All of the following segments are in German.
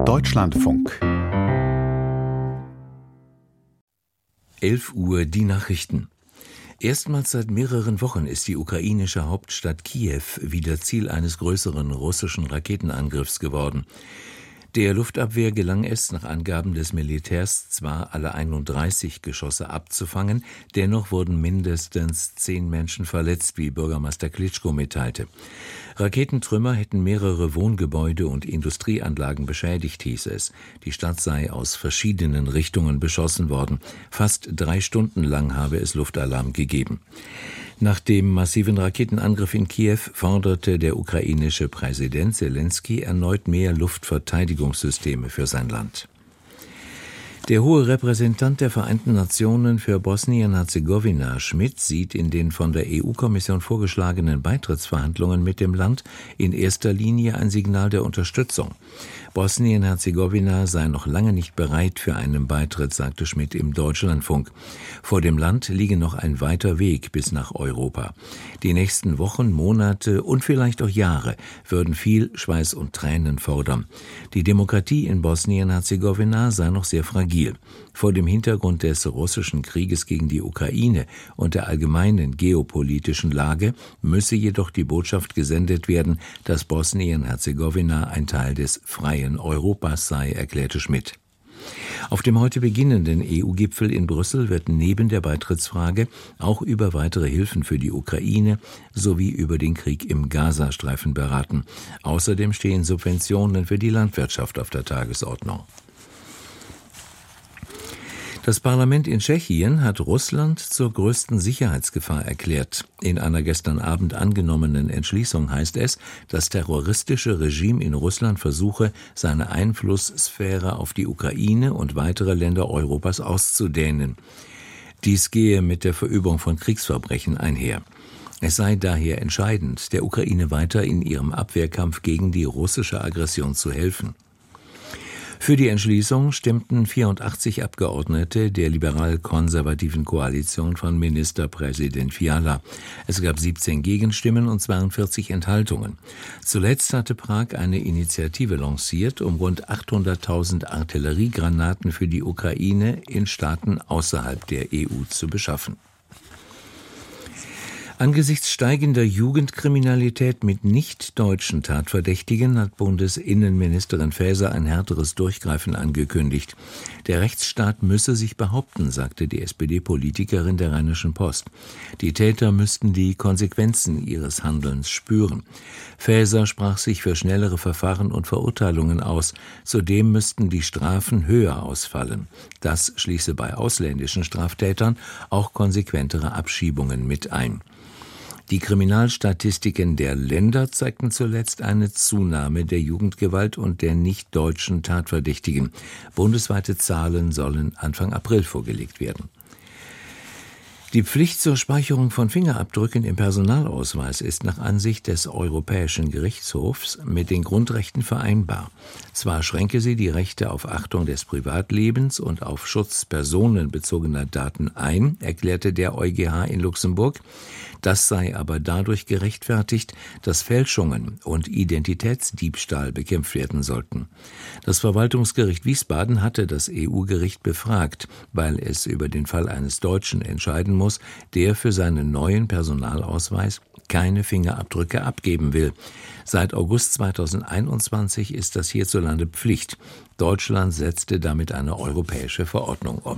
Deutschlandfunk. 11 Uhr die Nachrichten. Erstmals seit mehreren Wochen ist die ukrainische Hauptstadt Kiew wieder Ziel eines größeren russischen Raketenangriffs geworden. Der Luftabwehr gelang es, nach Angaben des Militärs, zwar alle 31 Geschosse abzufangen, dennoch wurden mindestens 10 Menschen verletzt, wie Bürgermeister Klitschko mitteilte. Raketentrümmer hätten mehrere Wohngebäude und Industrieanlagen beschädigt, hieß es. Die Stadt sei aus verschiedenen Richtungen beschossen worden. Fast 3 Stunden lang habe es Luftalarm gegeben. Nach dem massiven Raketenangriff in Kiew forderte der ukrainische Präsident Selenskyj erneut mehr Luftverteidigungssysteme für sein Land. Der hohe Repräsentant der Vereinten Nationen für Bosnien-Herzegowina, Schmidt, sieht in den von der EU-Kommission vorgeschlagenen Beitrittsverhandlungen mit dem Land in erster Linie ein Signal der Unterstützung. Bosnien-Herzegowina sei noch lange nicht bereit für einen Beitritt, sagte Schmidt im Deutschlandfunk. Vor dem Land liege noch ein weiter Weg bis nach Europa. Die nächsten Wochen, Monate und vielleicht auch Jahre würden viel Schweiß und Tränen fordern. Die Demokratie in Bosnien-Herzegowina sei noch sehr fragil. Vor dem Hintergrund des russischen Krieges gegen die Ukraine und der allgemeinen geopolitischen Lage müsse jedoch die Botschaft gesendet werden, dass Bosnien-Herzegowina ein Teil des freien Europas sei, erklärte Schmidt. Auf dem heute beginnenden EU-Gipfel in Brüssel wird neben der Beitrittsfrage auch über weitere Hilfen für die Ukraine sowie über den Krieg im Gazastreifen beraten. Außerdem stehen Subventionen für die Landwirtschaft auf der Tagesordnung. Das Parlament in Tschechien hat Russland zur größten Sicherheitsgefahr erklärt. In einer gestern Abend angenommenen Entschließung heißt es, das terroristische Regime in Russland versuche, seine Einflusssphäre auf die Ukraine und weitere Länder Europas auszudehnen. Dies gehe mit der Verübung von Kriegsverbrechen einher. Es sei daher entscheidend, der Ukraine weiter in ihrem Abwehrkampf gegen die russische Aggression zu helfen. Für die Entschließung stimmten 84 Abgeordnete der liberal-konservativen Koalition von Ministerpräsident Fiala. Es gab 17 Gegenstimmen und 42 Enthaltungen. Zuletzt hatte Prag eine Initiative lanciert, um rund 800.000 Artilleriegranaten für die Ukraine in Staaten außerhalb der EU zu beschaffen. Angesichts steigender Jugendkriminalität mit nicht-deutschen Tatverdächtigen hat Bundesinnenministerin Faeser ein härteres Durchgreifen angekündigt. Der Rechtsstaat müsse sich behaupten, sagte die SPD-Politikerin der Rheinischen Post. Die Täter müssten die Konsequenzen ihres Handelns spüren. Faeser sprach sich für schnellere Verfahren und Verurteilungen aus. Zudem müssten die Strafen höher ausfallen. Das schließe bei ausländischen Straftätern auch konsequentere Abschiebungen mit ein. Die Kriminalstatistiken der Länder zeigten zuletzt eine Zunahme der Jugendgewalt und der nicht-deutschen Tatverdächtigen. Bundesweite Zahlen sollen Anfang April vorgelegt werden. Die Pflicht zur Speicherung von Fingerabdrücken im Personalausweis ist nach Ansicht des Europäischen Gerichtshofs mit den Grundrechten vereinbar. Zwar schränke sie die Rechte auf Achtung des Privatlebens und auf Schutz personenbezogener Daten ein, erklärte der EuGH in Luxemburg. Das sei aber dadurch gerechtfertigt, dass Fälschungen und Identitätsdiebstahl bekämpft werden sollten. Das Verwaltungsgericht Wiesbaden hatte das EU-Gericht befragt, weil es über den Fall eines Deutschen entscheiden muss, der für seinen neuen Personalausweis keine Fingerabdrücke abgeben will. Seit August 2021 ist das hierzulande Pflicht. Deutschland setzte damit eine europäische Verordnung um.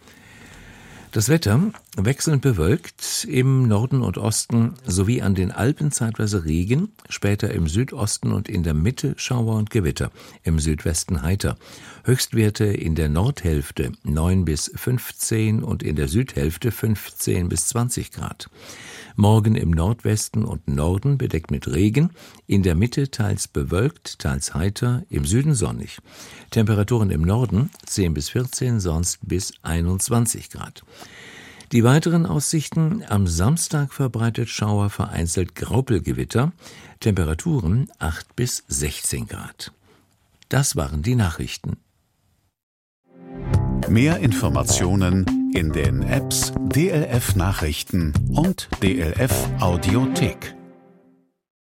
Das Wetter wechselnd bewölkt, im Norden und Osten sowie an den Alpen zeitweise Regen, später im Südosten und in der Mitte Schauer und Gewitter, im Südwesten heiter. Höchstwerte in der Nordhälfte 9 bis 15 und in der Südhälfte 15 bis 20 Grad. Morgen im Nordwesten und Norden bedeckt mit Regen, in der Mitte teils bewölkt, teils heiter, im Süden sonnig. Temperaturen im Norden 10 bis 14, sonst bis 21 Grad. Die weiteren Aussichten: am Samstag verbreitet Schauer, vereinzelt Graupelgewitter, Temperaturen 8 bis 16 Grad. Das waren die Nachrichten. Mehr Informationen in den Apps DLF Nachrichten und DLF Audiothek.